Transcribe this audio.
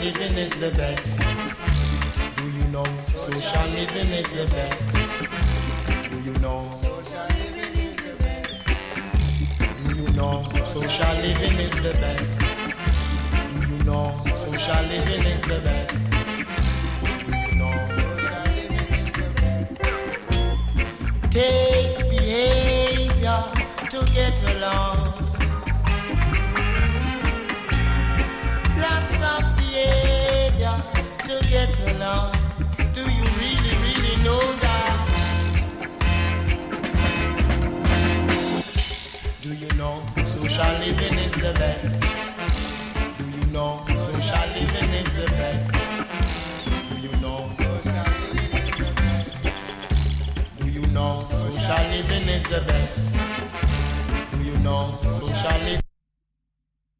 living is the best? Do you know social living is the best? Do you know social living is the best? Do you know social living is the best? Do you know social living is the best? Do you know social living is the best? Takes behavior to get along. Lots of behavior to get along. Do you really, really know that? Do you know social living is the best? Do you know social living is the best? Do you know social living is the best? Do you know social living is the best? Do you know social living?